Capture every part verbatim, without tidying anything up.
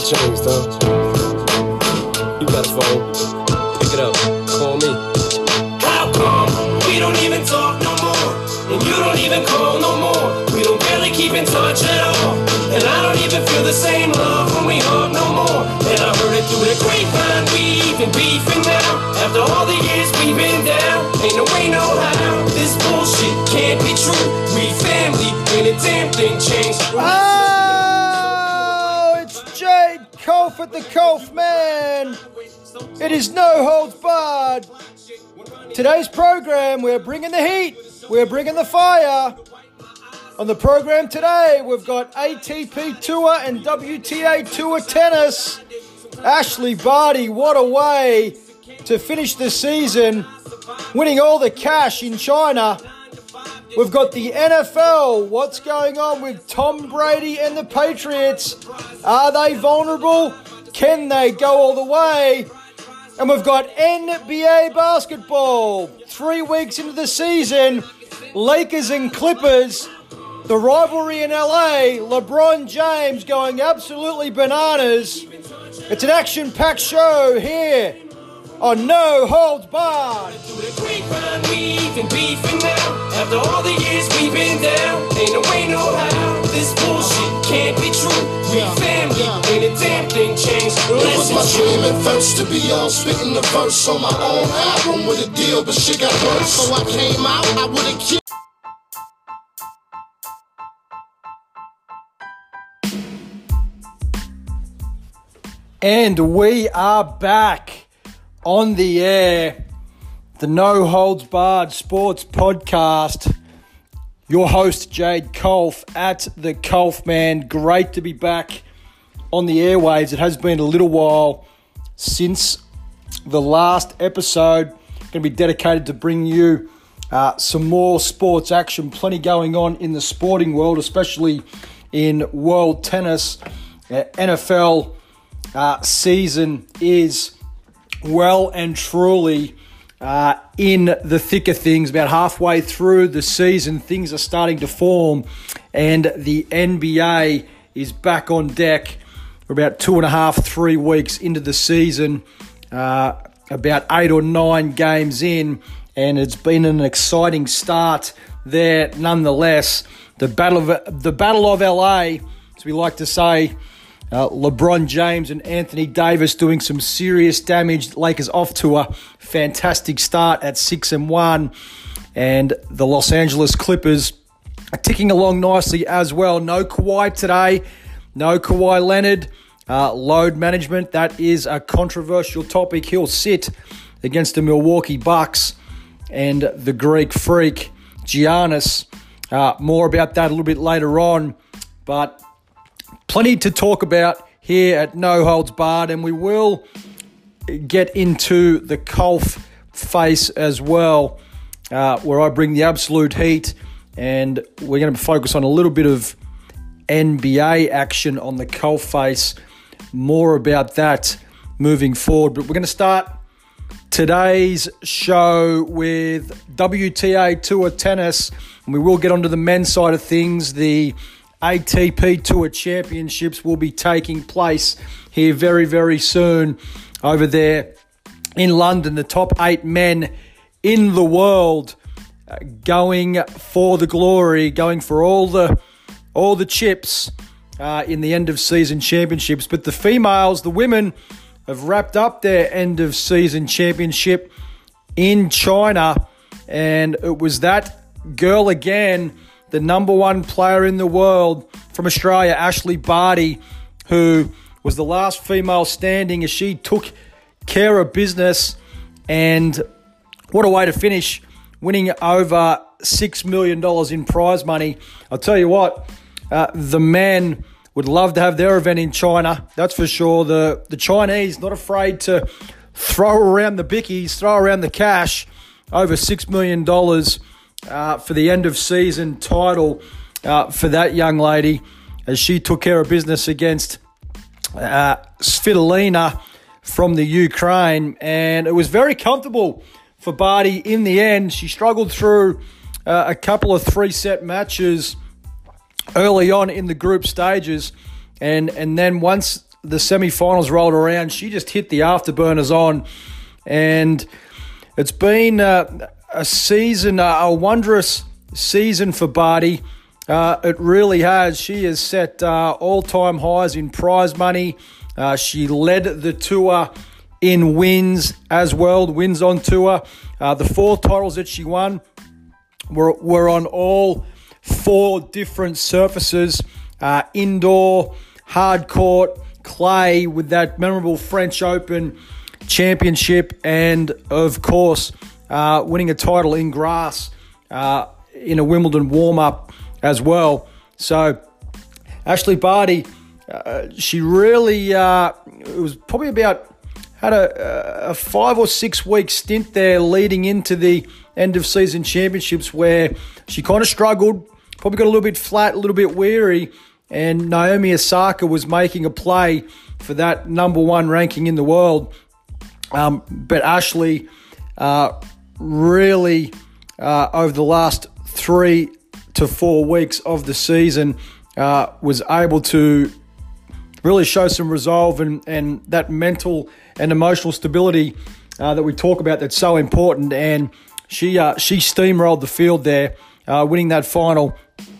It's James, dog. You got a phone. Pick it up. Call me. How come we don't even talk no more? And you don't even call no more. We don't barely keep in touch at all. And I don't even feel the same love when we hug no more. And I heard it through the grapevine, we even beefing now. After all the years we've been down, ain't no way, no how. This bullshit can't be true. We family, ain't a damn thing changed. Oh, it's Jade Kolf at the Kolf Man. It is No Holds Barred. Today's program, we're bringing the heat. We're bringing the fire. On the program today, we've got A T P Tour and W T A Tour tennis. Ashleigh Barty, what a way to finish the season, winning all the cash in China. We've got the N F L. What's going on with Tom Brady and the Patriots? Are they vulnerable? Can they go all the way? And we've got N B A basketball. Three weeks into the season, Lakers and Clippers. The rivalry in L A, LeBron James going absolutely bananas. It's an action-packed show here on No Holds Barred. After all the years we've been down, ain't no way, no how. This bullshit can't be true. We family, ain't a damn thing changed. It was my dream at first to be on spitting the verse on my own album with a deal, but shit got worse. So I came out, I would've killed. And we are back on the air, the No Holds Barred Sports Podcast. Your host, Jade Kolf, at the Kolf Man. Great to be back on the airwaves. It has been a little while since the last episode. Going to be dedicated to bring you uh, some more sports action. Plenty going on in the sporting world, especially in world tennis, uh, N F L. Uh, season is well and truly uh, in the thick of things. About halfway through the season, things are starting to form, and the N B A is back on deck. We're about two and a half, three weeks into the season, uh, about eight or nine games in, and it's been an exciting start there nonetheless. The battle of the Battle of L A, as we like to say. Uh, LeBron James and Anthony Davis doing some serious damage. Lakers off to a fantastic start at six and one, and the Los Angeles Clippers are ticking along nicely as well. No Kawhi today, no Kawhi Leonard. Uh, load management, that is a controversial topic. He'll sit against the Milwaukee Bucks and the Greek Freak Giannis. Uh, more about that a little bit later on, but plenty to talk about here at No Holds Barred, and we will get into the Kolf face as well, uh, where I bring the absolute heat, and we're going to focus on a little bit of N B A action on the Kolf face. More about that moving forward, but we're going to start today's show with W T A Tour tennis, and we will get onto the men's side of things. The A T P Tour Championships will be taking place here very, very soon over there in London. The top eight men in the world uh, going for the glory, going for all the all the chips uh, in the end-of-season championships. But the females, the women, have wrapped up their end-of-season championship in China, and it was that girl again, the number one player in the world from Australia, Ashleigh Barty, who was the last female standing as she took care of business. And what a way to finish, winning over six million dollars in prize money. I'll tell you what, uh, the men would love to have their event in China, that's for sure. The, the Chinese not afraid to throw around the bickies, throw around the cash, over six million dollars. Uh, for the end-of-season title uh, for that young lady as she took care of business against uh, Svitolina from the Ukraine. And it was very comfortable for Barty in the end. She struggled through uh, a couple of three-set matches early on in the group stages. And, and then once the semi-finals rolled around, she just hit the afterburners on. And it's been uh, a season, uh, a wondrous season for Barty. Uh, it really has. She has set uh, all-time highs in prize money. Uh, she led the tour in wins as well, wins on tour. Uh, the four titles that she won were, were on all four different surfaces, uh, indoor, hard court, clay, with that memorable French Open championship, and, of course, uh, winning a title in grass uh, in a Wimbledon warm-up as well. So Ashleigh Barty, uh, she really, uh, it was probably about, had a, a five or six week stint there leading into the end of season championships where she kind of struggled, probably got a little bit flat, a little bit weary, and Naomi Osaka was making a play for that number one ranking in the world. Um, but Ashleigh uh, really, uh, over the last three to four weeks of the season, uh, was able to really show some resolve and, and that mental and emotional stability uh, that we talk about that's so important. And she uh, she steamrolled the field there, uh, winning that final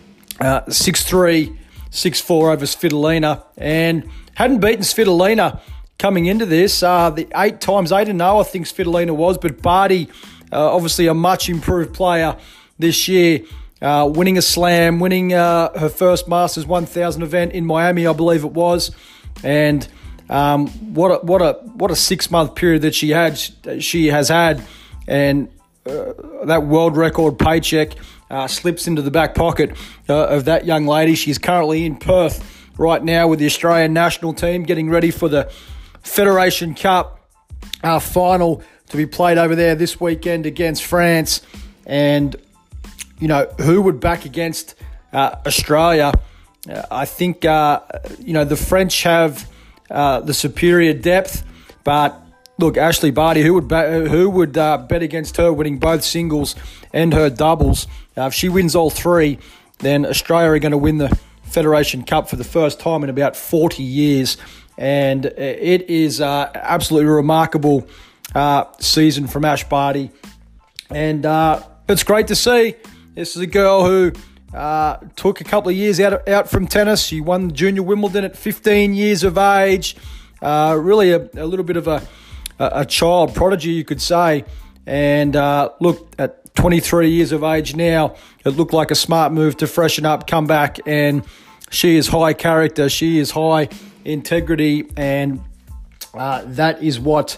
uh, six three, six four over Svitolina, and hadn't beaten Svitolina coming into this. Uh, the eight times eight and oh, I think Svitolina was, but Barty, uh, obviously a much improved player this year, uh, winning a slam, winning uh, her first Masters one thousand event in Miami, I believe it was, and um, what a, what a what a six month period that she had, she has had, and uh, that world record paycheck uh, slips into the back pocket uh, of that young lady. She's currently in Perth right now with the Australian national team, getting ready for the Federation Cup uh, final to be played over there this weekend against France. And, you know, who would back against uh, Australia? Uh, I think, uh, you know, the French have uh, the superior depth, but look, Ashleigh Barty, who would ba- who would uh, bet against her winning both singles and her doubles? Uh, if she wins all three, then Australia are going to win the Federation Cup for the first time in about forty years. And it is uh, absolutely remarkable uh, season from Ash Barty. And uh, it's great to see. This is a girl who uh, took a couple of years out, out from tennis. She won Junior Wimbledon at fifteen years of age. Uh, really a, a little bit of a, a child prodigy, you could say. And uh, look, at twenty-three years of age now, it looked like a smart move to freshen up, come back, and she is high character. She is high integrity, and uh, that is what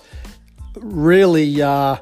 really uh,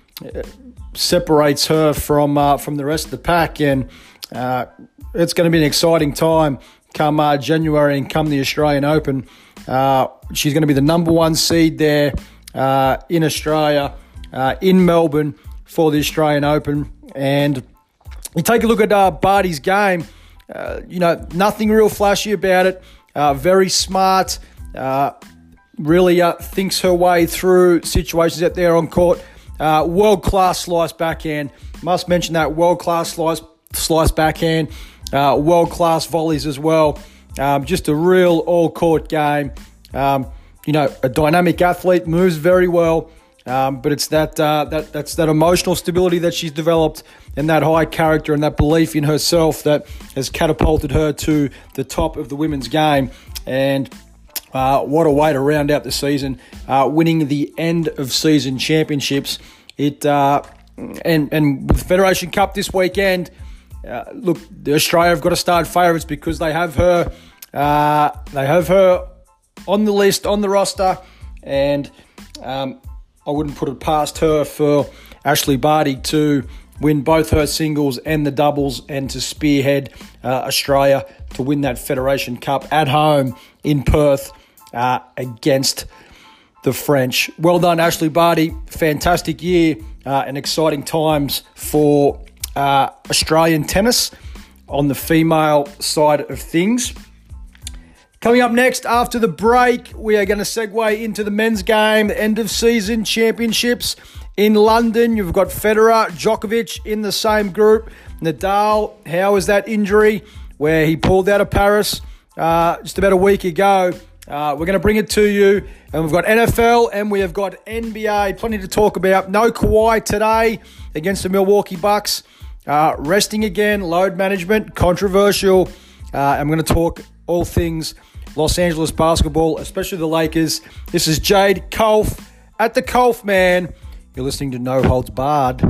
separates her from uh, from the rest of the pack. And uh, it's going to be an exciting time come uh, January and come the Australian Open. Uh, she's going to be the number one seed there uh, in Australia, uh, in Melbourne for the Australian Open. And you take a look at uh, Barty's game, uh, you know, nothing real flashy about it. Uh, very smart, uh, really uh, thinks her way through situations out there on court. Uh, world-class slice backhand. Must mention that world-class slice, slice backhand. Uh, world-class volleys as well. Um, just a real all-court game. Um, you know, a dynamic athlete, moves very well. Um, but it's that uh, that that's that emotional stability that she's developed, and that high character and that belief in herself that has catapulted her to the top of the women's game. And uh, what a way to round out the season, uh, winning the end of season championships. It uh, and and with Federation Cup this weekend. Uh, look, the Australia have got to start favourites because they have her. Uh, they have her on the list, on the roster, and. Um, I wouldn't put it past her for Ashleigh Barty to win both her singles and the doubles and to spearhead uh, Australia to win that Federation Cup at home in Perth uh, against the French. Well done, Ashleigh Barty. Fantastic year uh, and exciting times for uh, Australian tennis on the female side of things. Coming up next, after the break, we are going to segue into the men's game, the end-of-season championships in London. You've got Federer, Djokovic in the same group. Nadal, how is that injury where he pulled out of Paris uh, just about a week ago? Uh, we're going to bring it to you, and we've got N F L and we have got N B A. Plenty to talk about. No Kawhi today against the Milwaukee Bucks. Uh, resting again, load management, controversial. Uh, I'm going to talk all things Los Angeles basketball, especially the Lakers. This is Jade Kolf at the Kolf Man. You're listening to No Holds Barred.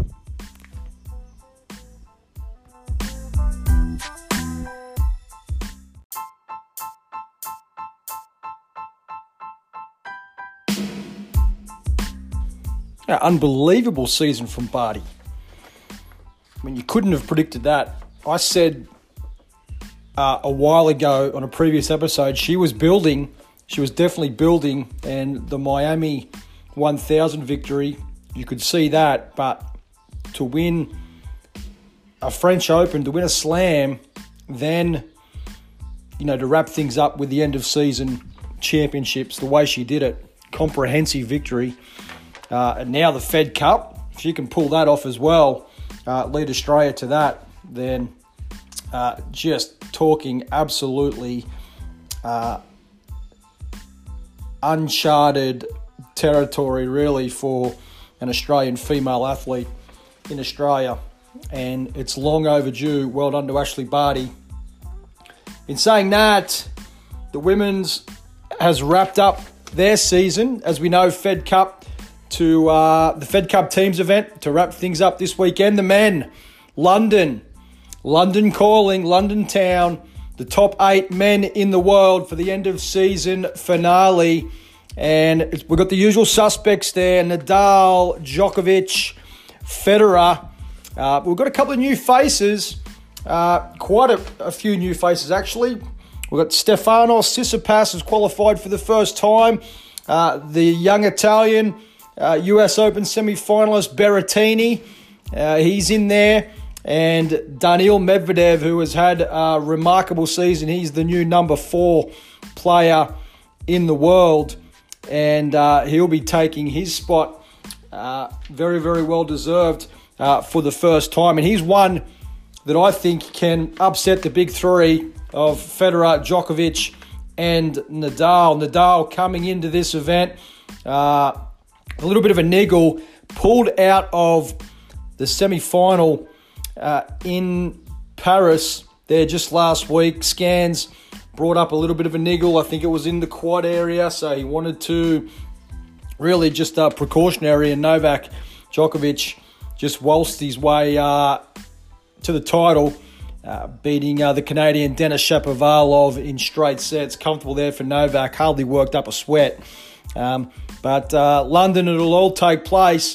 Yeah, unbelievable season from Barty. I mean, you couldn't have predicted that. I said uh, a while ago on a previous episode, she was building, she was definitely building, and the Miami one thousand victory, you could see that, but to win a French Open, to win a slam, then, you know, to wrap things up with the end of season championships, the way she did it, comprehensive victory. Uh, and now the Fed Cup, if you can pull that off as well, uh, lead Australia to that, then uh, just talking absolutely uh, uncharted territory really for an Australian female athlete in Australia. And it's long overdue. Well done to Ashley Barty. In saying that, the women's has wrapped up their season. As we know, Fed Cup to uh, the Fed Cup teams event to wrap things up this weekend. The men, London, London calling, London town, the top eight men in the world for the end of season finale. And it's, we've got the usual suspects there, Nadal, Djokovic, Federer. Uh, we've got a couple of new faces, uh, quite a, a few new faces actually. We've got Stefanos Tsitsipas has qualified for the first time. Uh, the young Italian, Uh, U S Open semi-finalist Berrettini, uh, he's in there. And Daniil Medvedev, who has had a remarkable season. He's the new number four player in the world. And uh, he'll be taking his spot uh, very, very well deserved uh, for the first time. And he's one that I think can upset the big three of Federer, Djokovic, and Nadal. Nadal coming into this event, uh, a little bit of a niggle, pulled out of the semi-final uh, in Paris there just last week. Scans brought up a little bit of a niggle. I think it was in the quad area, so he wanted to really just uh, precautionary, and Novak Djokovic just waltzed his way uh, to the title, uh, beating uh, the Canadian Denis Shapovalov in straight sets. Comfortable there for Novak, hardly worked up a sweat. Um, but uh, London, it'll all take place,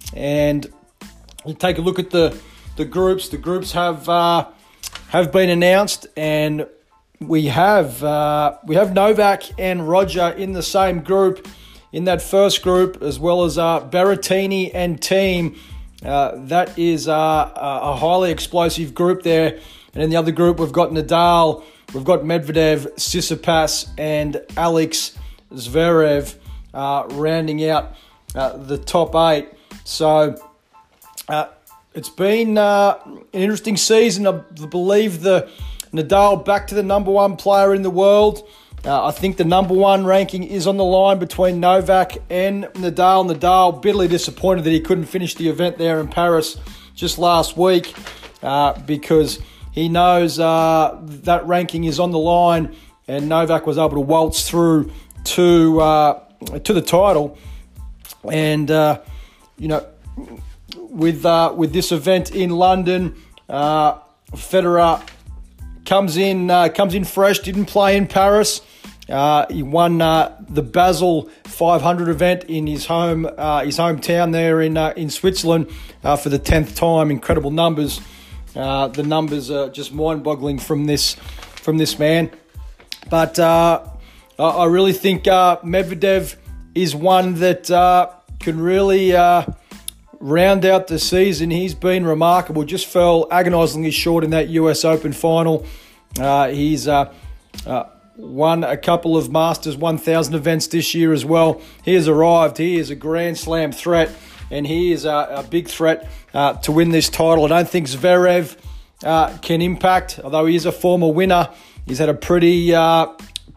and you take a look at the, the groups. The groups have uh, have been announced, and we have uh, we have Novak and Roger in the same group in that first group, as well as uh, Berrettini and team. Uh, that is uh, a highly explosive group there. And in the other group, we've got Nadal, we've got Medvedev, Tsitsipas, and Alex Zverev uh, rounding out uh, the top eight. So uh, it's been uh, an interesting season. I believe the Nadal back to the number one player in the world. Uh, I think the number one ranking is on the line between Novak and Nadal. Nadal bitterly disappointed that he couldn't finish the event there in Paris just last week uh, because he knows uh, that ranking is on the line, and Novak was able to waltz through to uh, to the title. And uh, you know, with uh, with this event in London, uh, Federer comes in uh, comes in fresh. Didn't play in Paris. Uh, he won uh, the Basel five hundred event in his home uh, his hometown there in uh, in Switzerland uh, for the tenth time. Incredible numbers. Uh, the numbers are just mind-boggling from this from this man. But uh, I really think uh, Medvedev is one that uh, can really uh, round out the season. He's been remarkable. Just fell agonisingly short in that U S Open final. Uh, he's uh, uh, won a couple of Masters one thousand events this year as well. He has arrived. He is a Grand Slam threat, and he is a, a big threat uh, to win this title. I don't think Zverev uh, can impact, although he is a former winner. He's had a pretty uh,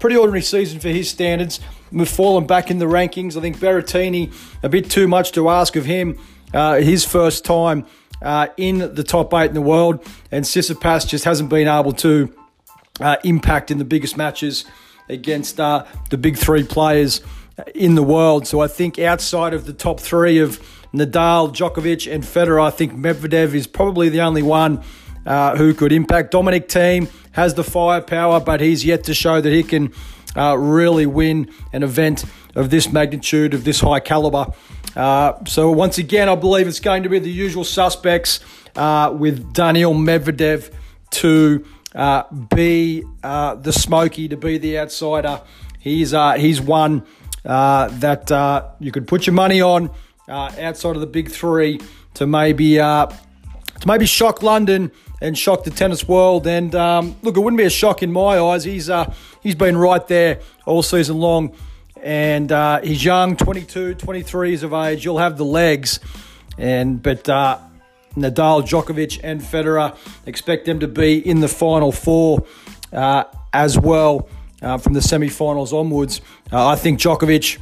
pretty ordinary season for his standards. We've fallen back in the rankings. I think Berrettini, a bit too much to ask of him. Uh, his first time uh, in the top eight in the world. And Tsitsipas just hasn't been able to uh, impact in the biggest matches against uh, the big three players in the world. So I think outside of the top three of Nadal, Djokovic and Federer, I think Medvedev is probably the only one uh, who could impact. Dominic Thiem has the firepower, but he's yet to show that he can uh, really win an event of this magnitude, of this high caliber. Uh, so once again, I believe it's going to be the usual suspects uh, with Daniil Medvedev to uh, be uh, the smoky, to be the outsider. He's uh, he's one uh, that uh, you could put your money on uh, outside of the big three to maybe uh, to maybe shock London and shock the tennis world. And um, look, it wouldn't be a shock in my eyes. He's uh, he's been right there all season long. And uh, he's young, twenty-two, twenty-three years of age. You'll have the legs. And But uh, Nadal, Djokovic and Federer, expect them to be in the final four uh, as well uh, from the semi-finals onwards. Uh, I think Djokovic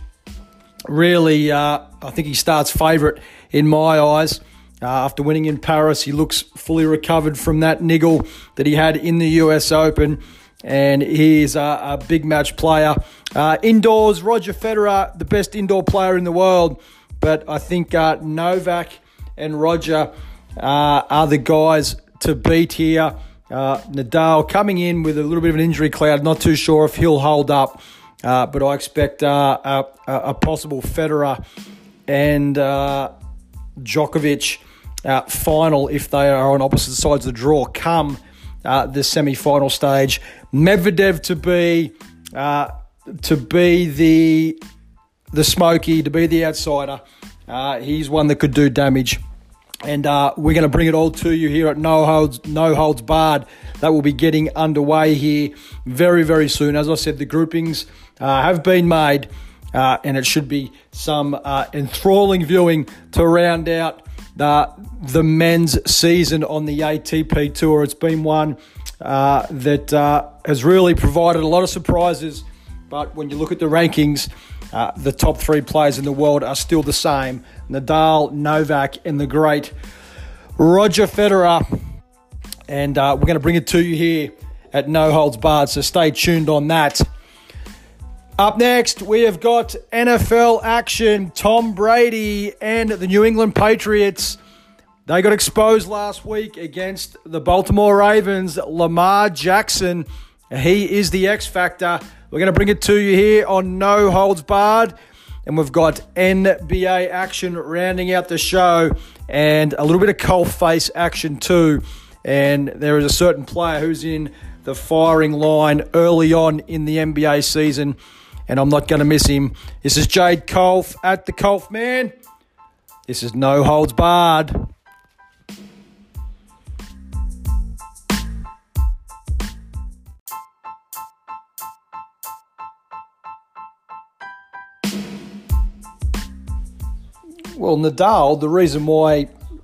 really, uh, I think he starts favourite in my eyes. Uh, after winning in Paris, he looks fully recovered from that niggle that he had in the U S Open. And he's a, a big match player. Uh, indoors, Roger Federer, the best indoor player in the world. But I think uh, Novak and Roger uh, are the guys to beat here. Uh, Nadal coming in with a little bit of an injury cloud. Not too sure if he'll hold up. Uh, but I expect uh, a, a possible Federer and uh, Djokovic uh, final, if they are on opposite sides of the draw, come Uh, the semi-final stage. Medvedev to be uh, to be the the smoky, to be the outsider. Uh, he's one that could do damage, and uh, we're going to bring it all to you here at No Holds No Holds Barred. That will be getting underway here very very soon. As I said, the groupings uh, have been made, uh, and it should be some uh, enthralling viewing to round out The, the men's season on the A T P Tour. It's been one uh, that uh, has really provided a lot of surprises, but when you look at the rankings, uh, the top three players in the world are still the same. Nadal, Novak, and the great Roger Federer. And uh, we're going to bring it to you here at No Holds Barred, so stay tuned on that. Up next, we have got N F L action. Tom Brady and the New England Patriots, they got exposed last week against the Baltimore Ravens. Lamar Jackson, he is the X Factor. We're going to bring it to you here on No Holds Barred. And we've got N B A action rounding out the show and a little bit of cold face action too. And there is a certain player who's in the firing line early on in the N B A season, and I'm not going to miss him. This is Jade Kolf at the Kolf Man. This is No Holds Barred. Well, Nadal, the reason why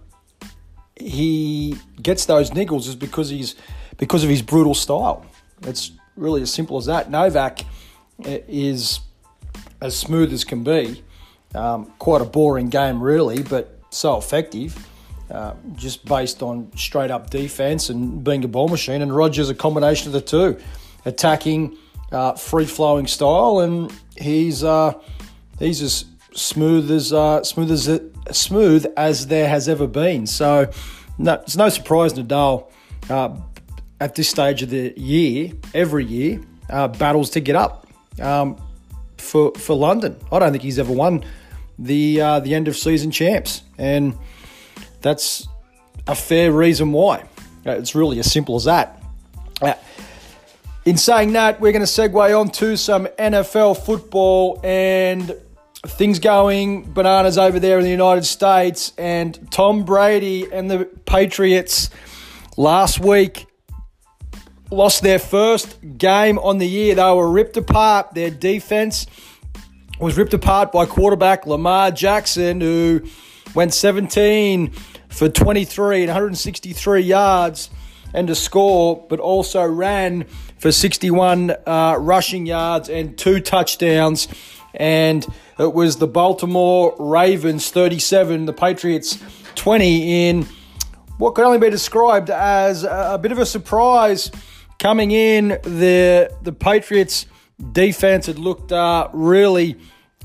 he gets those niggles is because he's because of his brutal style. It's really as simple as that. Novak is as smooth as can be. Um, quite a boring game, really, but so effective, uh, just based on straight-up defense and being a ball machine. And Roger's a combination of the two, attacking, uh, free-flowing style, and he's uh, he's as smooth as uh, smooth as it, smooth as there has ever been. So, no, it's no surprise Nadal uh, at this stage of the year, every year, uh, battles to get up. Um, for for London, I don't think he's ever won the uh, the end of season champs, and that's a fair reason why. It's really as simple as that. Uh, in saying that, we're going to segue on to some N F L football and things going bananas over there in the United States. And Tom Brady and the Patriots last week lost their first game on the year. They were ripped apart. Their defense was ripped apart by quarterback Lamar Jackson, who went seventeen for twenty-three and one hundred sixty-three yards and to score, but also ran for sixty-one uh, rushing yards and two touchdowns. And it was the Baltimore Ravens thirty-seven, the Patriots twenty, in what could only be described as a bit of a surprise. Coming in, the the Patriots defense had looked uh, really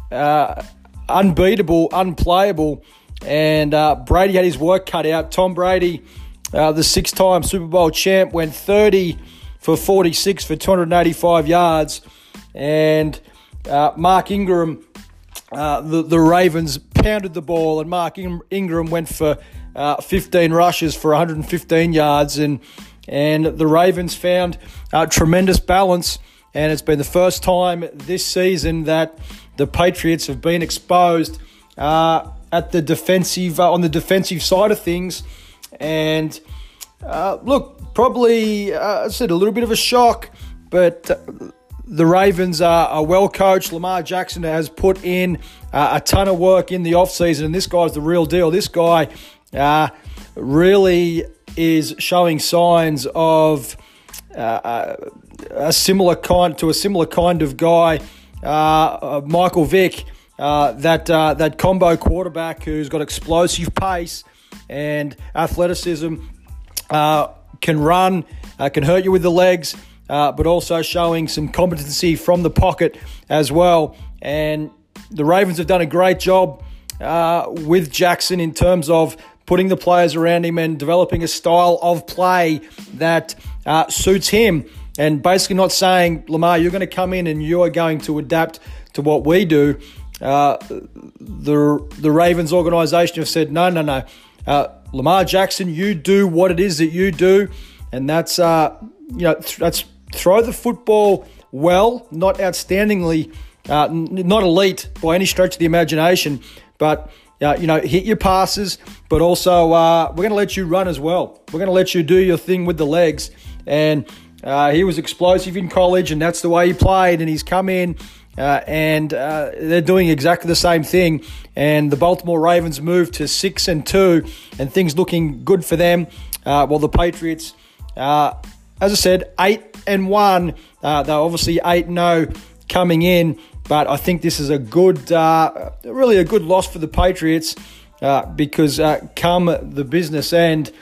uh, unbeatable, unplayable, and uh, Brady had his work cut out. Tom Brady, uh, the six-time Super Bowl champ, went thirty for forty-six for two hundred eighty-five yards, and uh, Mark Ingram, uh, the, the Ravens pounded the ball, and Mark Ingram went for uh, fifteen rushes for one hundred fifteen yards, and and the Ravens found uh, tremendous balance. And it's been the first time this season that the Patriots have been exposed uh, at the defensive uh, on the defensive side of things. And uh, look, probably uh, I said a little bit of a shock, but uh, the Ravens are, are well coached. Lamar Jackson has put in uh, a ton of work in the offseason, and this guy's the real deal. This guy uh, really is showing signs of Uh, a similar kind to a similar kind of guy, uh, uh, Michael Vick, uh, that uh, that combo quarterback who's got explosive pace and athleticism, uh, can run, uh, can hurt you with the legs, uh, but also showing some competency from the pocket as well. And the Ravens have done a great job uh, with Jackson in terms of putting the players around him and developing a style of play that uh, suits him. And basically not saying, Lamar, you're going to come in and you are going to adapt to what we do. Uh, the the Ravens organization have said, no, no, no. Uh, Lamar Jackson, you do what it is that you do. And that's, uh, you know, th- that's throw the football well, not outstandingly, uh, n- not elite by any stretch of the imagination, but Uh, you know, hit your passes, but also uh, we're going to let you run as well. We're going to let you do your thing with the legs. And uh, he was explosive in college, and that's the way he played. And he's come in, uh, and uh, they're doing exactly the same thing. And the Baltimore Ravens moved to six and two, and things looking good for them. Uh, while the Patriots, uh, as I said, eight and one. Uh, they're obviously eight and zero coming in. But I think this is a good, uh, really a good loss for the Patriots uh, because uh, come the business end,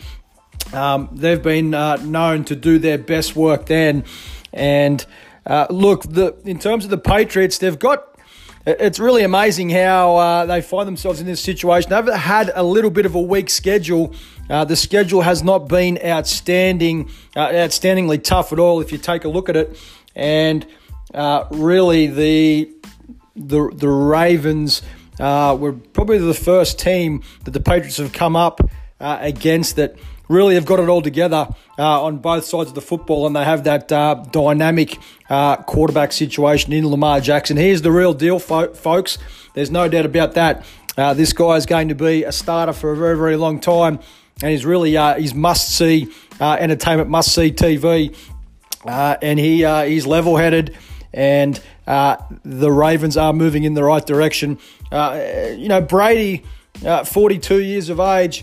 um, they've been uh, known to do their best work then. And uh, look, the in terms of the Patriots, they've got, it's really amazing how uh, they find themselves in this situation. They've had a little bit of a weak schedule. Uh, the schedule has not been outstanding, uh, outstandingly tough at all if you take a look at it. And uh, really the The the Ravens uh, were probably the first team that the Patriots have come up uh, against that really have got it all together uh, on both sides of the football, and they have that uh, dynamic uh, quarterback situation in Lamar Jackson. He is the real deal, fo- folks. There's no doubt about that. Uh, this guy is going to be a starter for a very, very long time, and he's really uh, he's must-see uh, entertainment, must-see T V, uh, and he uh, he's level-headed. And uh, the Ravens are moving in the right direction. Uh, you know, Brady, uh, forty-two years of age.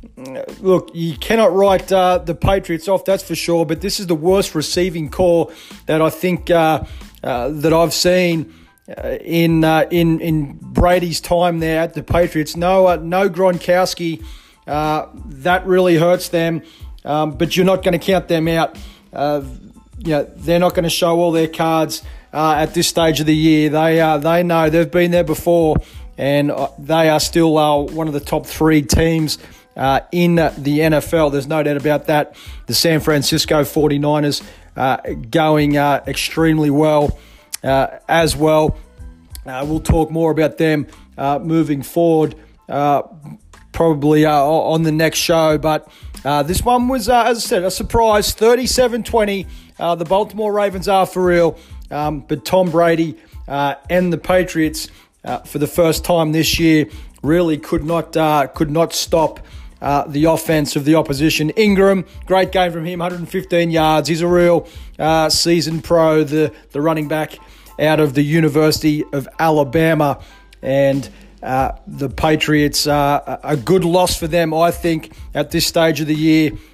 Look, you cannot write uh, the Patriots off, that's for sure. But this is the worst receiving core that I think uh, uh, that I've seen uh, in uh, in in Brady's time there at the Patriots. No, uh, no Gronkowski. Uh, that really hurts them. Um, but you're not going to count them out. Uh, You know, they're not going to show all their cards uh, at this stage of the year. They uh, they know they've been there before, and uh, they are still uh, one of the top three teams uh, in the N F L. There's no doubt about that. The San Francisco forty-niners uh, going uh, extremely well uh, as well. Uh, we'll talk more about them uh, moving forward, uh, probably uh, on the next show. But uh, this one was, uh, as I said, a surprise, thirty-seven twenty. Uh, the Baltimore Ravens are for real, um, but Tom Brady uh, and the Patriots, uh, for the first time this year, really could not uh, could not stop uh, the offense of the opposition. Ingram, great game from him, one hundred fifteen yards. He's a real uh, seasoned pro, the the running back out of the University of Alabama, and uh, the Patriots, uh, a good loss for them, I think, at this stage of the year.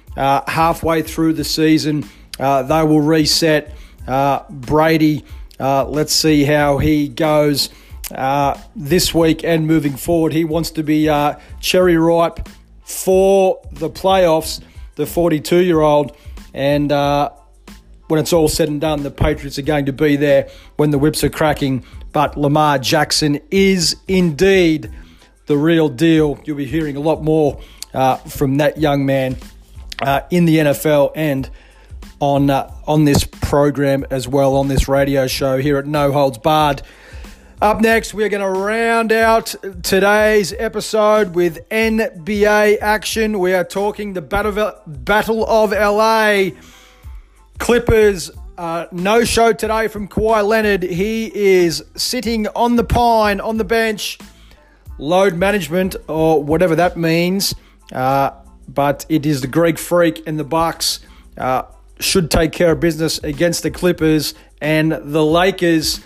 uh, halfway through the season. Uh, they will reset. Uh, Brady, uh, let's see how he goes uh, this week and moving forward. He wants to be uh, cherry ripe for the playoffs, the forty-two-year-old. And uh, when it's all said and done, the Patriots are going to be there when the whips are cracking. But Lamar Jackson is indeed the real deal. You'll be hearing a lot more uh, from that young man uh, in the N F L and on uh, on this program as well, on this radio show here at No Holds Barred. Up next, we're going to round out today's episode with N B A action. We are talking the Battle of L A. Clippers, uh, no show today from Kawhi Leonard. He is sitting on the pine, on the bench. Load management, or whatever that means. Uh, but it is the Greek Freak and the Bucks uh, should take care of business against the Clippers. And the Lakers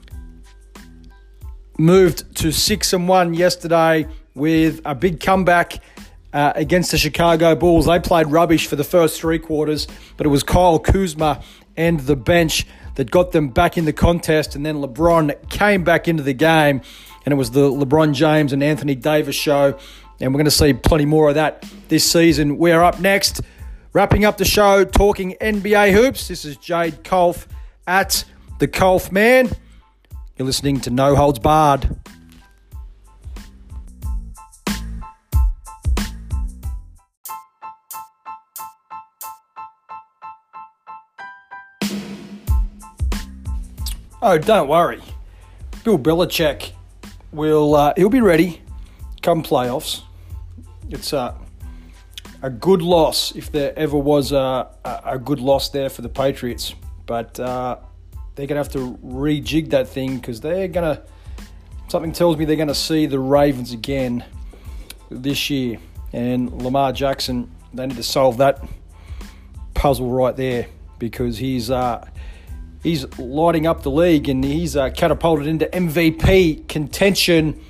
moved to six and one yesterday with a big comeback uh, against the Chicago Bulls. They played rubbish for the first three quarters, but it was Kyle Kuzma and the bench that got them back in the contest. And then LeBron came back into the game, and it was the LeBron James and Anthony Davis show. And we're going to see plenty more of that this season. We're up next, wrapping up the show, talking N B A hoops. This is Jade Kolf at the Kolf Man. You're listening to No Holds Barred. Oh, don't worry. Bill Belichick will uh, he'll be ready come playoffs. It's a a good loss if there ever was a a, a good loss there for the Patriots, but. Uh, They're going to have to rejig that thing because they're going to, something tells me they're going to see the Ravens again this year. And Lamar Jackson, they need to solve that puzzle right there because he's uh, he's lighting up the league and he's uh, catapulted into M V P contention.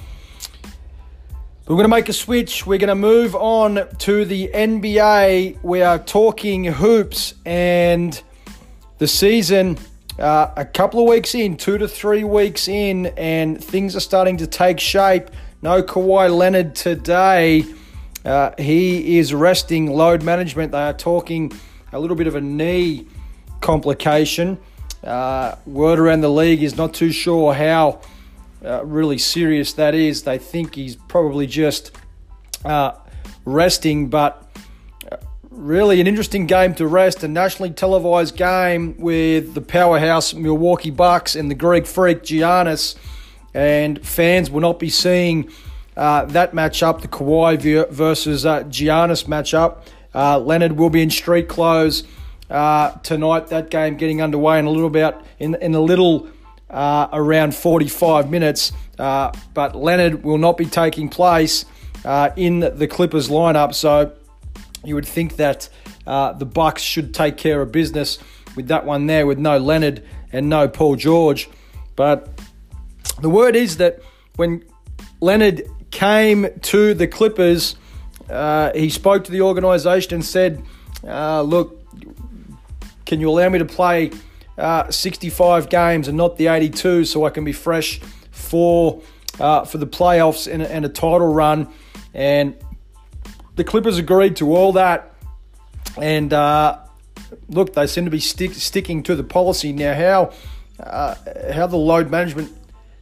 We're going to make a switch. We're going to move on to the N B A. We are talking hoops and the season... Uh, a couple of weeks in, two to three weeks in, and things are starting to take shape. No Kawhi Leonard today. Uh, he is resting, load management. They are talking a little bit of a knee complication. Uh, word around the league is not too sure how uh, really serious that is. They think he's probably just uh, resting, but really an interesting game to rest, a nationally televised game with the powerhouse Milwaukee Bucks and the Greek Freak Giannis, and fans will not be seeing uh, that matchup, the Kawhi versus uh, Giannis matchup. Uh, Leonard will be in street clothes uh, tonight. That game getting underway in a little bit in in a little uh, around forty-five minutes, uh, but Leonard will not be taking place uh, in the Clippers lineup. So. You would think that uh, the Bucks should take care of business with that one there with no Leonard and no Paul George. But the word is that when Leonard came to the Clippers, uh, he spoke to the organisation and said, uh, look, can you allow me to play uh, sixty-five games and not the eighty-two so I can be fresh for uh, for the playoffs and, and a title run? And the Clippers agreed to all that, and uh, look, they seem to be stick, sticking to the policy. Now, how uh, how the load management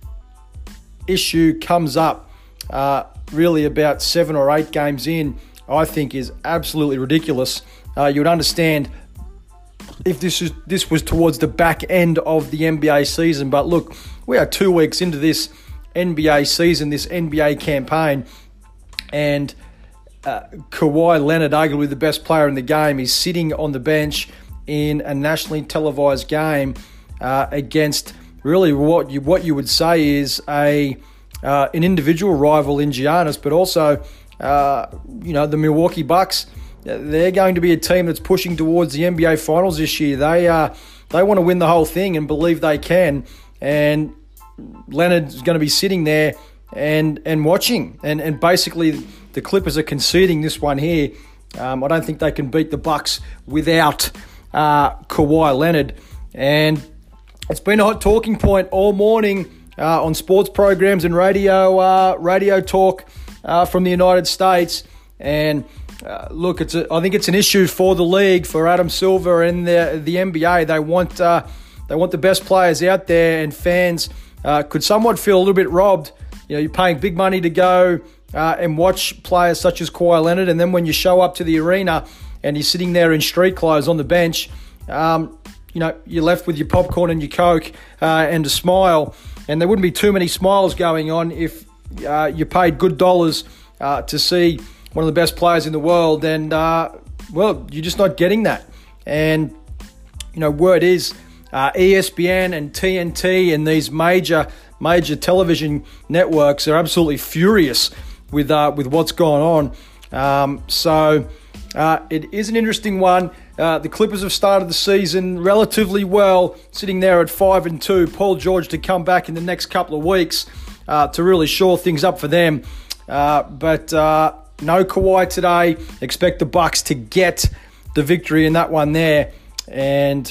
issue comes up uh, really about seven or eight games in, I think is absolutely ridiculous. Uh, you would understand if this is this was towards the back end of the N B A season, but look, we are two weeks into this N B A season, this N B A campaign, and Uh, Kawhi Leonard, arguably the best player in the game, is sitting on the bench in a nationally televised game uh, against really what you what you would say is a uh, an individual rival in Giannis, but also uh, you know the Milwaukee Bucks. They're going to be a team that's pushing towards the N B A Finals this year. They uh, they want to win the whole thing and believe they can. And Leonard's going to be sitting there and and watching, and and basically the Clippers are conceding this one here Um, I don't think they can beat the Bucks without uh, Kawhi Leonard. And it's been a hot talking point all morning uh, on sports programs and radio uh, radio talk uh, from the United States. And uh, look, it's a, I think it's an issue for the league, for Adam Silver and the the N B A. They want uh, they want the best players out there, and fans uh, could somewhat feel a little bit robbed. You know, you're paying big money to go uh, and watch players such as Kawhi Leonard, and then when you show up to the arena and you're sitting there in street clothes on the bench, um, you know, you're left with your popcorn and your Coke uh, and a smile. And there wouldn't be too many smiles going on if uh, you paid good dollars uh, to see one of the best players in the world. And, uh, well, you're just not getting that. And, you know, word is uh, E S P N and T N T and these major, major television networks are absolutely furious with uh, with what's gone on. Um, so uh, it is an interesting one. Uh, the Clippers have started the season relatively well, sitting there at five and two. Paul George to come back in the next couple of weeks uh, to really shore things up for them. Uh, but uh, no Kawhi today. Expect the Bucks to get the victory in that one there, and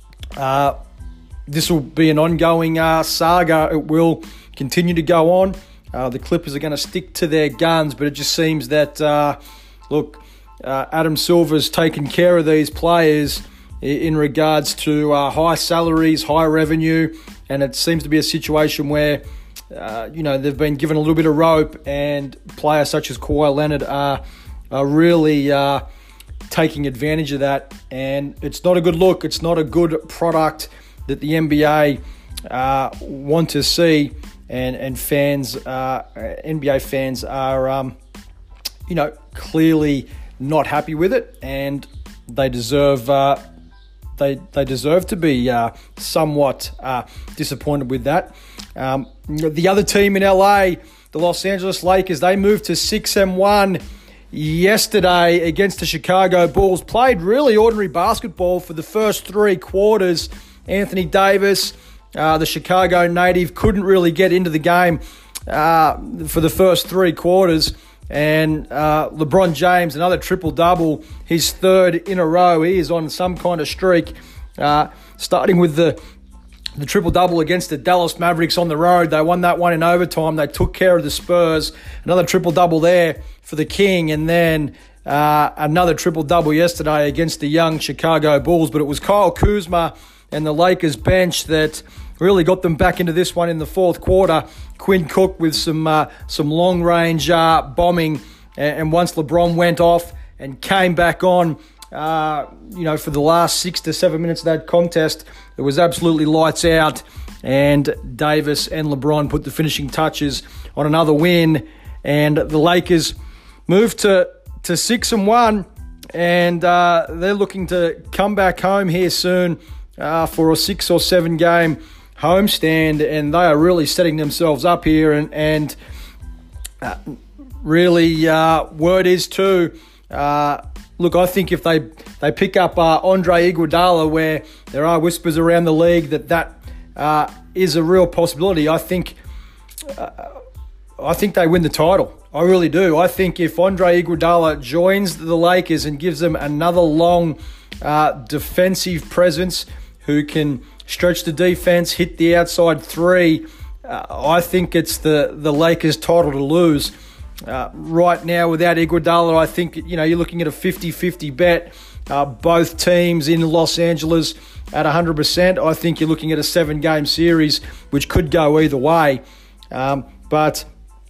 uh, this will be an ongoing uh, saga. It will continue to go on. Uh, the Clippers are going to stick to their guns, but it just seems that uh, look. Uh, Adam Silver's taken care of these players in regards to uh, high salaries, high revenue, and it seems to be a situation where, uh, you know, they've been given a little bit of rope, and players such as Kawhi Leonard are, are really uh, taking advantage of that, and it's not a good look. It's not a good product that the N B A uh, want to see, and, and fans, uh, N B A fans are, um, you know, clearly not happy with it, and they deserve uh, they they deserve to be uh, somewhat uh, disappointed with that. Um, the other team in L A, the Los Angeles Lakers, they moved to six and one yesterday against the Chicago Bulls. Played really ordinary basketball for the first three quarters. Anthony Davis, uh, the Chicago native, couldn't really get into the game uh, for the first three quarters. And uh, LeBron James, another triple-double, his third in a row. He is on some kind of streak, uh, starting with the the triple-double against the Dallas Mavericks on the road. They won that one in overtime. They took care of the Spurs. Another triple-double there for the King, and then uh, another triple-double yesterday against the young Chicago Bulls. But it was Kyle Kuzma and the Lakers bench that really got them back into this one in the fourth quarter. Quinn Cook with some uh, some long-range uh, bombing, and, and once LeBron went off and came back on, uh, you know, for the last six to seven minutes of that contest, it was absolutely lights out, and Davis and LeBron put the finishing touches on another win, and the Lakers moved to, to six and one, and uh, they're looking to come back home here soon uh, for a six or seven game homestand, and they are really setting themselves up here, and, and uh, really uh, word is too, uh, look, I think if they, they pick up uh, Andre Iguodala, where there are whispers around the league that that uh, is a real possibility, I think uh, I think they win the title. I really do. I think if Andre Iguodala joins the Lakers and gives them another long uh, defensive presence who can stretch the defense, hit the outside three, uh, I think it's the, the Lakers' title to lose. Uh, right now, without Iguodala, I think, you know, you're looking at a fifty-fifty bet. Uh, both teams in Los Angeles at one hundred percent. I think you're looking at a seven-game series, which could go either way. Um, but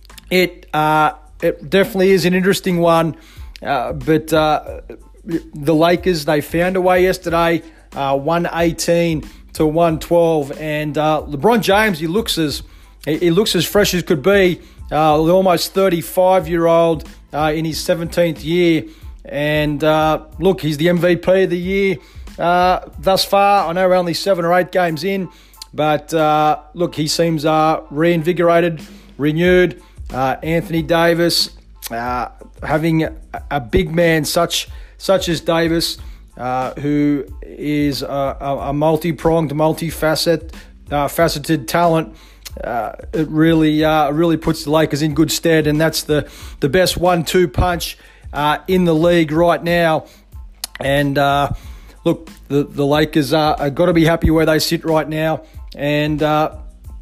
it uh, it definitely is an interesting one. Uh, but uh, the Lakers, they found a way yesterday, uh, one eighteen to one twelve, and uh, LeBron James, he looks as he looks as fresh as could be. Uh, the almost thirty-five-year-old uh, in his seventeenth year, and uh, look, he's the M V P of the year uh, thus far. I know we're only seven or eight games in, but uh, look, he seems uh, reinvigorated, renewed. Uh, Anthony Davis, uh, having a, a big man such such as Davis, uh, who is a, a, a multi-pronged, multi-faceted uh, faceted talent. Uh, it really uh, really puts the Lakers in good stead, and that's the, the best one two punch uh, in the league right now. And uh, look, the, the Lakers are, are got to be happy where they sit right now. And uh,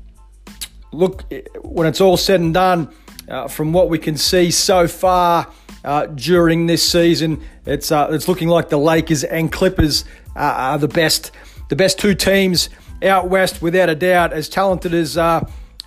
look, when it's all said and done, uh, from what we can see so far uh, during this season, it's uh, it's looking like the Lakers and Clippers uh, are the best, the best two teams out west, without a doubt. As talented as uh,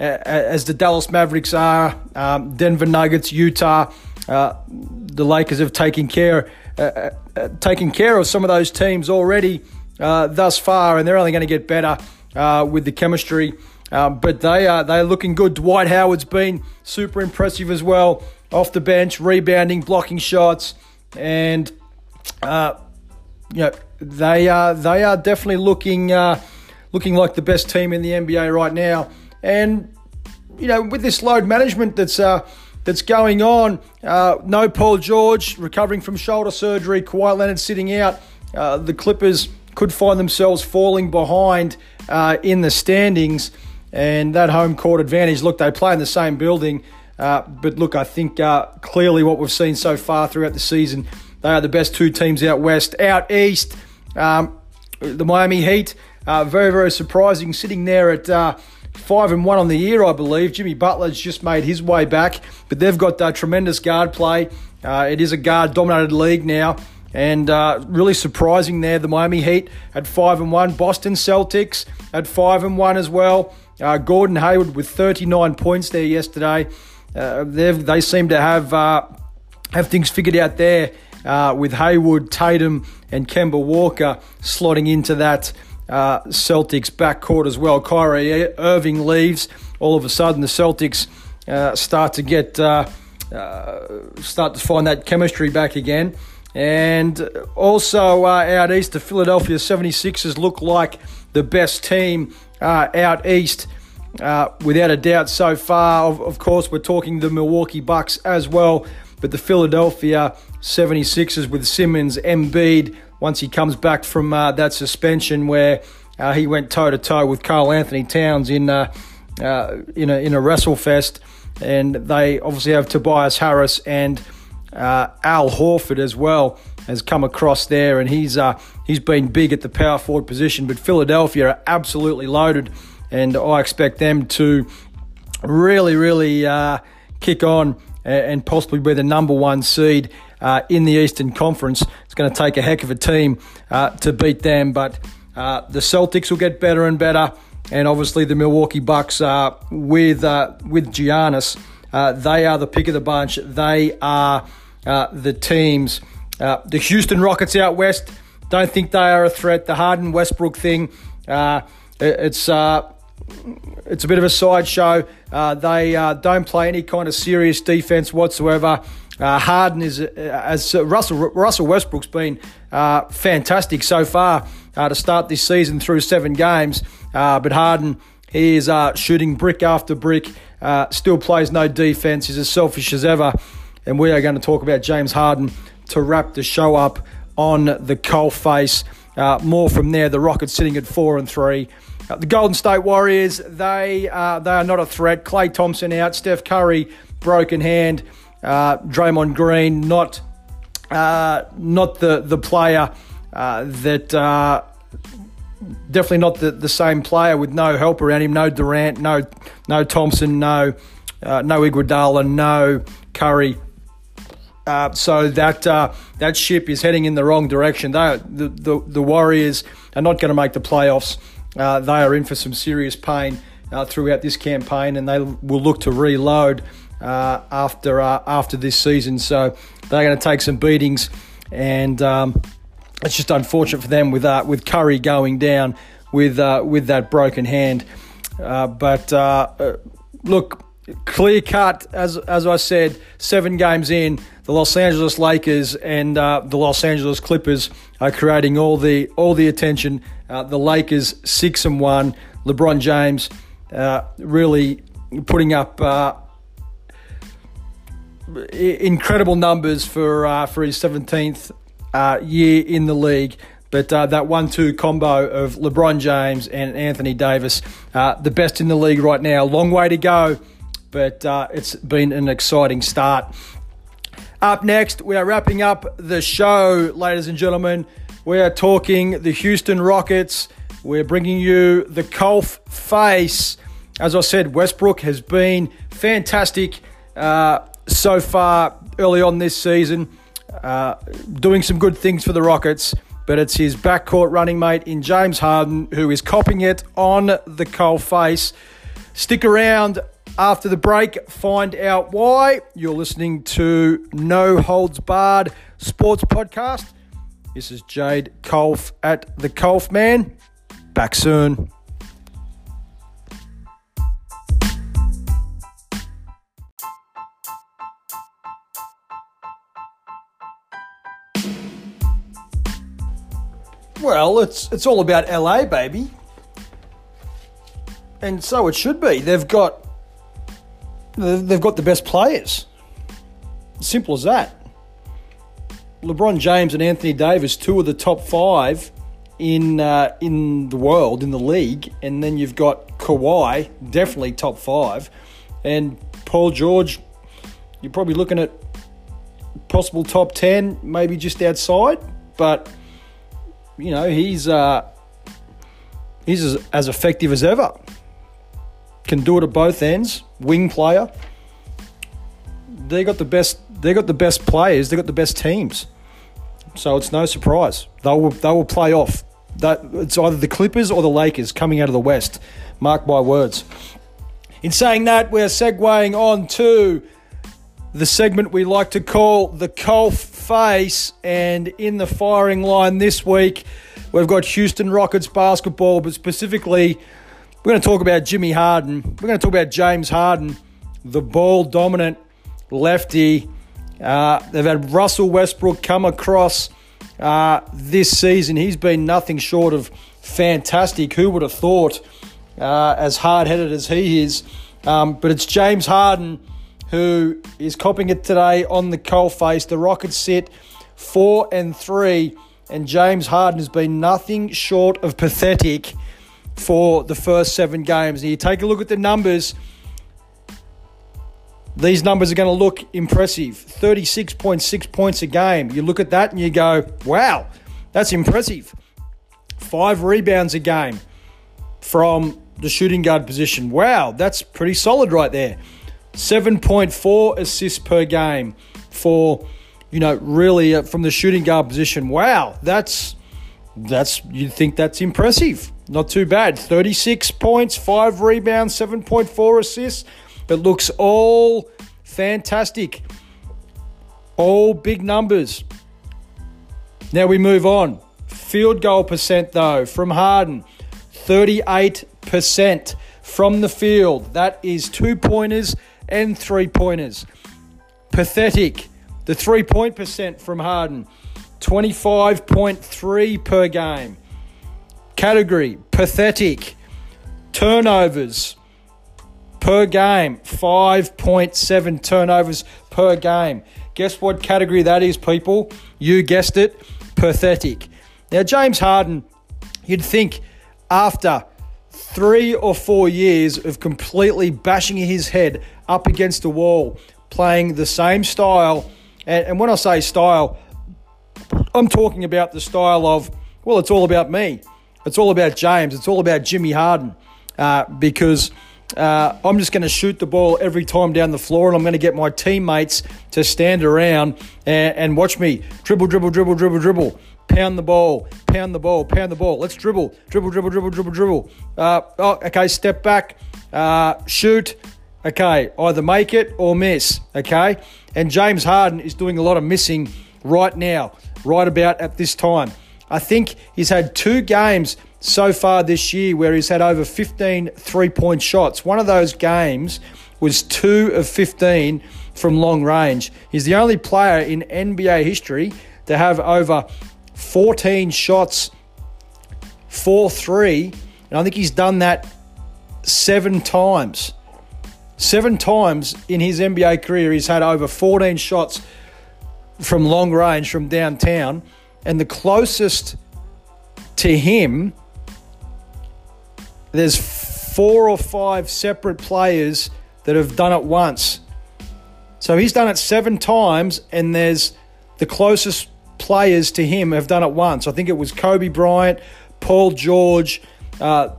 as the Dallas Mavericks are, um, Denver Nuggets, Utah, uh, the Lakers have taken care uh, uh, taken care of some of those teams already uh, thus far, and they're only going to get better uh, with the chemistry. Um, but they are they're looking good. Dwight Howard's been super impressive as well, off the bench, rebounding, blocking shots, and uh, you know they are they are definitely looking uh, looking like the best team in the N B A right now. And you know, with this load management that's uh, that's going on, uh, no Paul George recovering from shoulder surgery, Kawhi Leonard sitting out, uh, the Clippers could find themselves falling behind uh, in the standings. And that home court advantage, look, they play in the same building. Uh, but look, I think uh, clearly what we've seen so far throughout the season, they are the best two teams out west. Out east, um, the Miami Heat, uh, very, very surprising, sitting there at uh, five and one on the year, I believe. Jimmy Butler's just made his way back, but they've got uh, tremendous guard play. Uh, it is a guard-dominated league now. And uh, really surprising there, the Miami Heat at five and one. Boston Celtics at five and one as well. Uh, Gordon Hayward with thirty-nine points there yesterday. Uh, they seem to have uh, have things figured out there uh, with Hayward, Tatum, and Kemba Walker slotting into that uh, Celtics backcourt as well. Kyrie Irving leaves. All of a sudden, the Celtics uh, start to get uh, uh, start to find that chemistry back again. And also uh, out east, the Philadelphia seventy-sixers look like the best team uh, out east, uh, without a doubt so far. Of, of course, we're talking the Milwaukee Bucks as well, but the Philadelphia seventy-sixers with Simmons, Embiid, once he comes back from uh, that suspension where uh, he went toe-to-toe with Karl Anthony Towns in, uh, uh, in, a, in a WrestleFest. And they obviously have Tobias Harris and Uh, Al Horford as well has come across there, and he's uh, he's been big at the power forward position. But Philadelphia are absolutely loaded, and I expect them to really, really uh, kick on and possibly be the number one seed uh, in the Eastern Conference. It's going to take a heck of a team uh, to beat them, but uh, the Celtics will get better and better, and obviously the Milwaukee Bucks uh, with uh, with Giannis. Uh, they are the pick of the bunch. They are uh, the teams. Uh, the Houston Rockets out west, don't think they are a threat. The Harden Westbrook thing, uh, it's uh, it's a bit of a sideshow. Uh, they uh, don't play any kind of serious defense whatsoever. Uh, Harden is, as uh, Russell Russell Westbrook's been uh, fantastic so far uh, to start this season through seven games. Uh, but Harden, he is uh, shooting brick after brick. Uh, still plays no defense. He's as selfish as ever. And we are going to talk about James Harden to wrap the show up on the coalface. Uh, more from there. The Rockets sitting at four and three. Uh, the Golden State Warriors, they uh, they are not a threat. Klay Thompson out. Steph Curry, broken hand. Uh, Draymond Green, not uh, not the the player uh, that. Uh, Definitely not the, the same player, with no help around him. No Durant, no no Thompson, no uh, no Iguodala, no Curry. Uh, so that uh, that ship is heading in the wrong direction. They, the, the the Warriors are not going to make the playoffs. Uh, they are in for some serious pain uh, throughout this campaign, and they will look to reload uh, after uh, after this season. So they're going to take some beatings, and. Um, It's just unfortunate for them with uh, with Curry going down with uh, with that broken hand. Uh, but uh, uh, look, clear cut, as as I said, seven games in, the Los Angeles Lakers and uh, the Los Angeles Clippers are creating all the all the attention. Uh, the Lakers six and one. LeBron James uh, really putting up uh, incredible numbers for uh, for his seventeenth. Uh, year in the league, but uh, that one two combo of LeBron James and Anthony Davis, uh, the best in the league right now. Long way to go, but uh, it's been an exciting start. Up next, we are wrapping up the show, ladies and gentlemen. We are talking the Houston Rockets. We're bringing you the Colf face. As I said, Westbrook has been fantastic uh, so far early on this season, uh, doing some good things for the Rockets, but it's his backcourt running mate in James Harden who is copping it on the Colf face. Stick around after the break, find out why. You're listening to No Holds Barred Sports Podcast. This is Jade Colf at the Colf Man. Back soon. Well, it's it's all about L A, baby. And so it should be. They've got they've got the best players. Simple as that. LeBron James and Anthony Davis, two of the top five in uh, in the world, in the league. And then you've got Kawhi, definitely top five. And Paul George, you're probably looking at possible top ten, maybe just outside. But, you know, he's uh, he's as, as effective as ever. Can do it at both ends. Wing player. They got the best. They got the best players. They got the best teams. So it's no surprise they will they will play off. That it's either the Clippers or the Lakers coming out of the West. Mark my words. In saying that, we're segueing on to the segment we like to call the Colf face, and in the firing line this week, we've got Houston Rockets basketball, but specifically, we're going to talk about Jimmy Harden. We're going to talk about James Harden, the ball-dominant lefty. Uh, they've had Russell Westbrook come across uh, this season. He's been nothing short of fantastic. Who would have thought, uh, as hard-headed as he is? Um, but it's James Harden who is copping it today on the Colf face. The Rockets sit four and three, and James Harden has been nothing short of pathetic for the first seven games. And you take a look at the numbers, these numbers are going to look impressive. thirty-six point six points a game. You look at that and you go, wow, that's impressive. Five rebounds a game from the shooting guard position. Wow, that's pretty solid right there. seven point four assists per game for, you know, really uh, from the shooting guard position. Wow, that's, that's you'd think that's impressive. Not too bad. thirty-six points, five rebounds, seven point four assists. It looks all fantastic. All big numbers. Now we move on. Field goal percent, though, from Harden. thirty-eight percent from the field. That is two-pointers and three-pointers. Pathetic. The three-point percent from Harden. twenty-five point three per game. Category, pathetic. Turnovers per game, five point seven turnovers per game. Guess what category that is, people? You guessed it, pathetic. Now, James Harden, you'd think after three or four years of completely bashing his head up against the wall, playing the same style, and, and when I say style, I'm talking about the style of, well, it's all about me. It's all about James. It's all about Jimmy Harden uh, because uh, I'm just going to shoot the ball every time down the floor, and I'm going to get my teammates to stand around and, and watch me dribble, dribble, dribble, dribble, dribble, pound the ball, pound the ball, pound the ball. Let's dribble, dribble, dribble, dribble, dribble, dribble. Uh, oh, okay, step back, uh, shoot. Okay, either make it or miss. Okay, and James Harden is doing a lot of missing right now, right about at this time. I think he's had two games so far this year where he's had over fifteen three-point shots. One of those games was two of fifteen from long range. He's the only player in N B A history to have over fourteen shots, four three, and I think he's done that seven times. Seven times in his N B A career, he's had over fourteen shots from long range, from downtown. And the closest to him, there's four or five separate players that have done it once. So he's done it seven times, and there's the closest players to him have done it once. I think it was Kobe Bryant, Paul George, uh,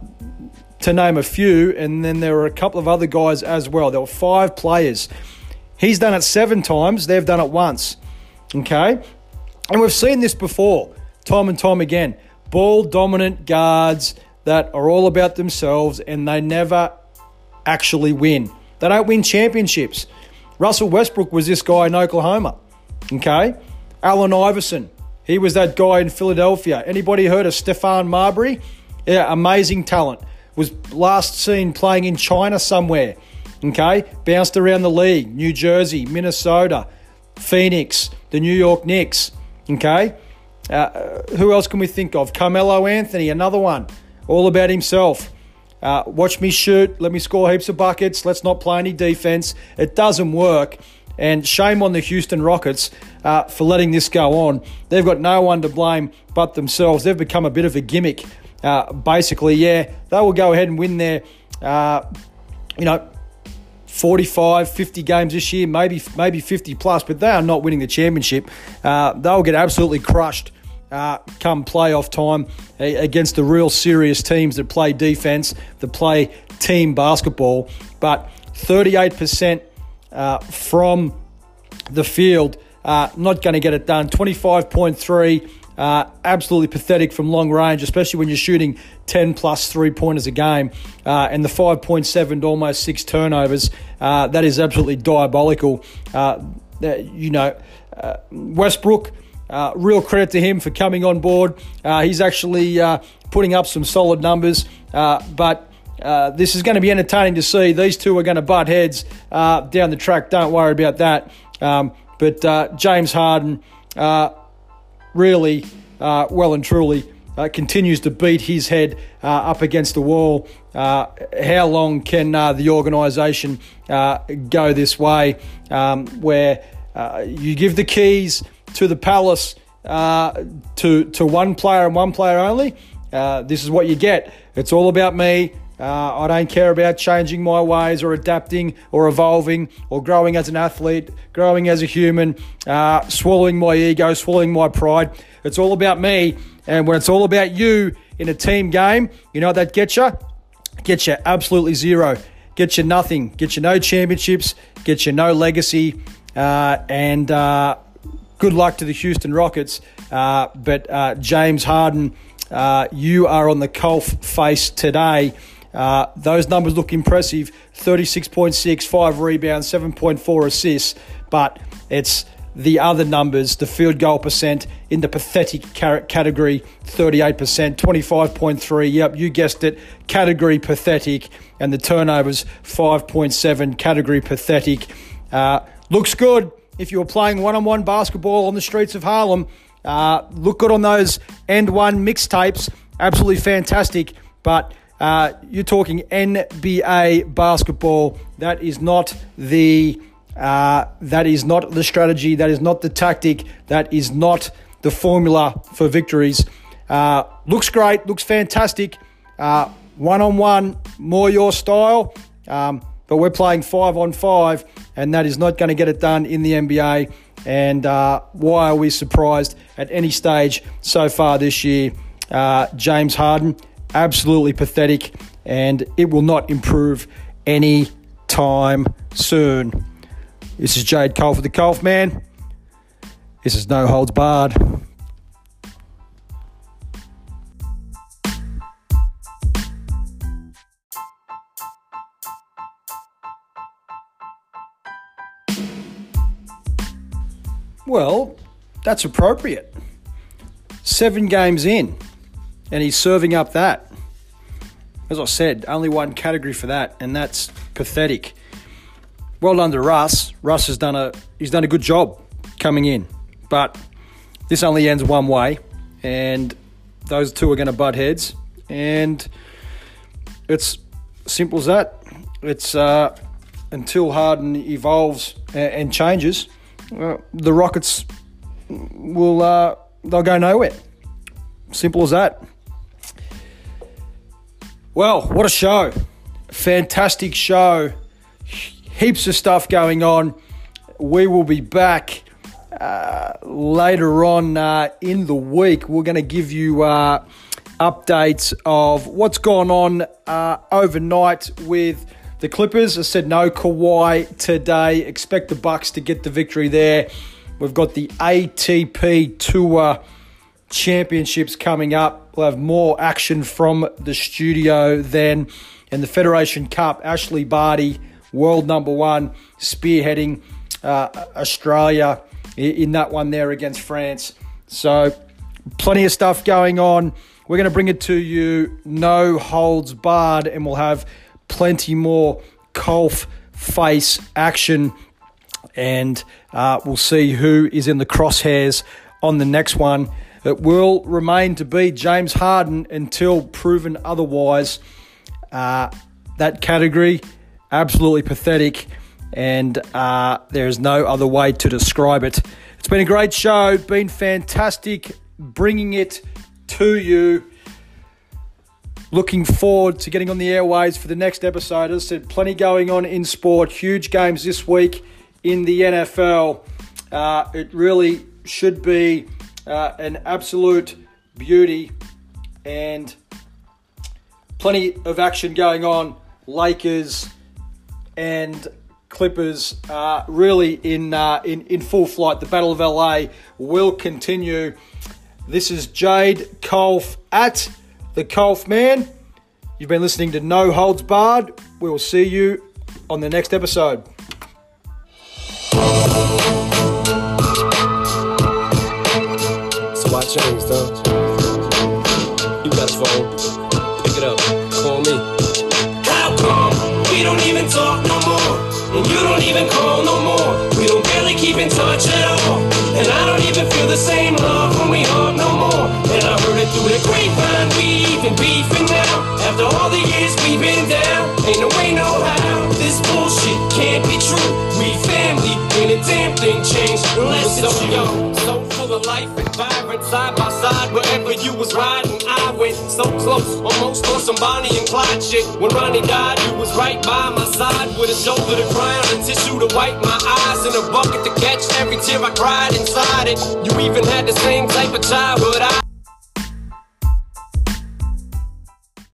to name a few, and then there were a couple of other guys as well. There were five players. He's done it seven times. They've done it once. Okay? And we've seen this before, time and time again. Ball-dominant guards that are all about themselves, and they never actually win. They don't win championships. Russell Westbrook was this guy in Oklahoma. Okay? Allen Iverson, he was that guy in Philadelphia. Anybody heard of Stephon Marbury? Yeah, amazing talent. Was last seen playing in China somewhere. Okay? Bounced around the league. New Jersey, Minnesota, Phoenix, the New York Knicks. Okay? Uh, who else can we think of? Carmelo Anthony, another one. All about himself. Uh, watch me shoot. Let me score heaps of buckets. Let's not play any defense. It doesn't work. And shame on the Houston Rockets uh, for letting this go on. They've got no one to blame but themselves. They've become a bit of a gimmick. Uh, basically, yeah, they will go ahead and win their, uh, you know, forty-five, fifty games this year, maybe maybe fifty plus, but they are not winning the championship. Uh, they'll get absolutely crushed uh, come playoff time against the real serious teams that play defense, that play team basketball. But thirty-eight percent uh, from the field, uh, not going to get it done. twenty-five point three, uh, absolutely pathetic from long range, especially when you're shooting ten plus three-pointers a game. Uh, and the five point seven to almost six turnovers, uh, that is absolutely diabolical. Uh, you know, uh, Westbrook, uh, real credit to him for coming on board. Uh, he's actually uh, putting up some solid numbers, uh, but Uh, this is going to be entertaining to see. These two are going to butt heads uh, down the track. Don't worry about that. Um, but uh, James Harden uh, really, uh, well and truly, uh, continues to beat his head uh, up against the wall. Uh, how long can uh, the organisation uh, go this way um, where uh, you give the keys to the palace uh, to, to one player and one player only? Uh, this is what you get. It's all about me. Uh, I don't care about changing my ways or adapting or evolving or growing as an athlete, growing as a human, uh, swallowing my ego, swallowing my pride. It's all about me. And when it's all about you in a team game, you know what that gets you? Gets you absolutely zero. Gets you nothing. Gets you no championships. Gets you no legacy. Uh, and uh, good luck to the Houston Rockets. Uh, but uh, James Harden, uh, you are on the Colf face today. Uh, those numbers look impressive, thirty-six point six, five rebounds, seven point four assists, but it's the other numbers, the field goal percent in the pathetic category, thirty-eight percent, twenty-five point three, yep, you guessed it, category pathetic, and the turnovers, five point seven, category pathetic. Uh, looks good if you were playing one-on-one basketball on the streets of Harlem. Uh, look good on those end one mixtapes, absolutely fantastic, but Uh, you're talking N B A basketball. That is not the uh, that is not the strategy. That is not the tactic. That is not the formula for victories. Uh, looks great. Looks fantastic. Uh, one-on-one, more your style. Um, but we're playing five-on-five, and that is not going to get it done in the N B A. And uh, why are we surprised at any stage so far this year? Uh, James Harden, absolutely pathetic, and it will not improve any time soon. This is Jade Cole for the Colf Man. This is No Holds Barred. Well, that's appropriate. Seven games in, and he's serving up that. As I said, only one category for that, and that's pathetic. Well done to Russ. Russ has done a he's done a good job coming in, but this only ends one way, and those two are going to butt heads, and it's simple as that. It's uh, until Harden evolves and, and changes, uh, the Rockets will uh, they'll go nowhere. Simple as that. Well, what a show. Fantastic show. Heaps of stuff going on. we will be back uh, later on uh, in the week. We're going to give you uh, updates of what's gone on uh, overnight with the Clippers. I said no Kawhi today. Expect the Bucks to get the victory there. We've got the A T P Tour Championships coming up. We'll have more action from the studio then. And the Federation Cup, Ashley Barty, world number one, spearheading uh, Australia in that one there against France. So plenty of stuff going on. We're going to bring it to you, no holds barred, and we'll have plenty more Colf face action. And uh, we'll see who is in the crosshairs on the next one. It will remain to be James Harden until proven otherwise. Uh, that category, absolutely pathetic, and uh, there is no other way to describe it. It's been a great show, been fantastic bringing it to you. Looking forward to getting on the airwaves for the next episode. As I said, plenty going on in sport, huge games this week in the N F L. Uh, it really should be uh, an absolute beauty, and plenty of action going on. Lakers and Clippers uh, really in, uh, in in full flight. The Battle of L A will continue. This is Jade Colf at the Colf Man. You've been listening to No Holds Barred. We will see you on the next episode. So why change, don't you? You got a phone. Pick it up. Call me. How come we don't even talk no more? And you don't even call no more. We don't barely keep in touch at all. And I don't even feel the same love when we hug no more. And I heard it through the grapevine, we even beefing now. After all the years we've been down, ain't no way, no how. This bullshit can't be true. We family, ain't a damn thing changed unless it's you. So full of life and vibrant, side by side, wherever you was riding, I went so close, almost on some Bonnie and Clyde shit. When Ronnie died, you was right by my side, with a shoulder to cry on, a tissue to wipe my eyes, and a bucket to catch every tear I cried inside it. You even had the same type of childhood I